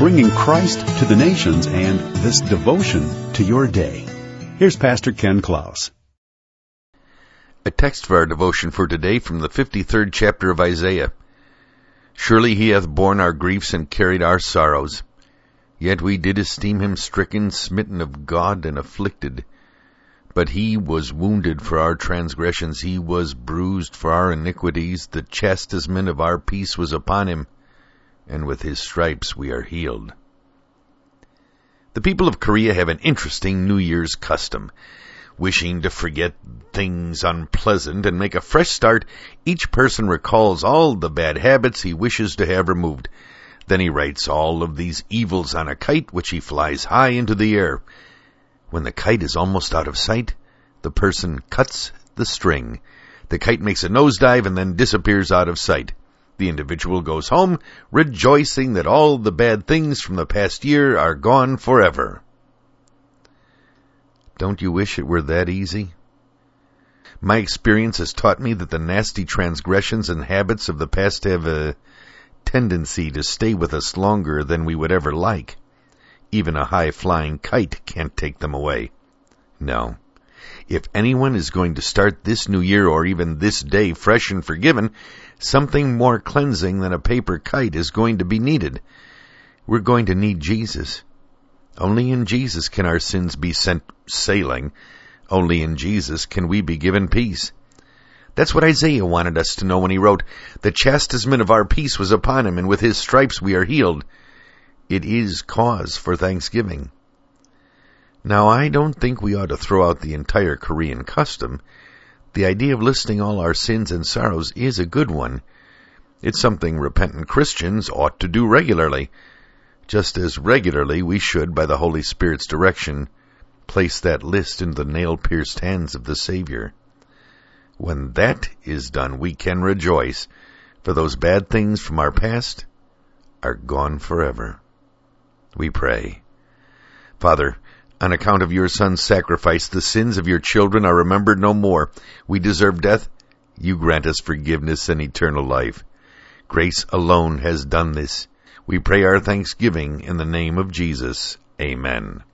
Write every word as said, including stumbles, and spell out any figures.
bringing Christ to the nations and this devotion to your day. Here's Pastor Ken Klaus. A text for our devotion for today from the fifty-third chapter of Isaiah. Surely he hath borne our griefs and carried our sorrows. Yet we did esteem him stricken, smitten of God, and afflicted. But he was wounded for our transgressions, he was bruised for our iniquities. The chastisement of our peace was upon him, and with his stripes we are healed. The people of Korea have an interesting New Year's custom. Wishing to forget things unpleasant and make a fresh start, each person recalls all the bad habits he wishes to have removed. Then he writes all of these evils on a kite, which he flies high into the air. When the kite is almost out of sight, the person cuts the string. The kite makes a nosedive and then disappears out of sight. The individual goes home, rejoicing that all the bad things from the past year are gone forever. Don't you wish it were that easy? My experience has taught me that the nasty transgressions and habits of the past have a tendency to stay with us longer than we would ever like. Even a high-flying kite can't take them away. No. If anyone is going to start this new year or even this day fresh and forgiven, something more cleansing than a paper kite is going to be needed. We're going to need Jesus. Only in Jesus can our sins be sent sailing. Only in Jesus can we be given peace. That's what Isaiah wanted us to know when he wrote, "The chastisement of our peace was upon him, and with his stripes we are healed." It is cause for thanksgiving. Now, I don't think we ought to throw out the entire Korean custom. The idea of listing all our sins and sorrows is a good one. It's something repentant Christians ought to do regularly. Just as regularly we should, by the Holy Spirit's direction, place that list into the nail-pierced hands of the Savior. When that is done, we can rejoice, for those bad things from our past are gone forever. We pray. Father, on account of your Son's sacrifice, the sins of your children are remembered no more. We deserve death. You grant us forgiveness and eternal life. Grace alone has done this. We pray our thanksgiving in the name of Jesus. Amen.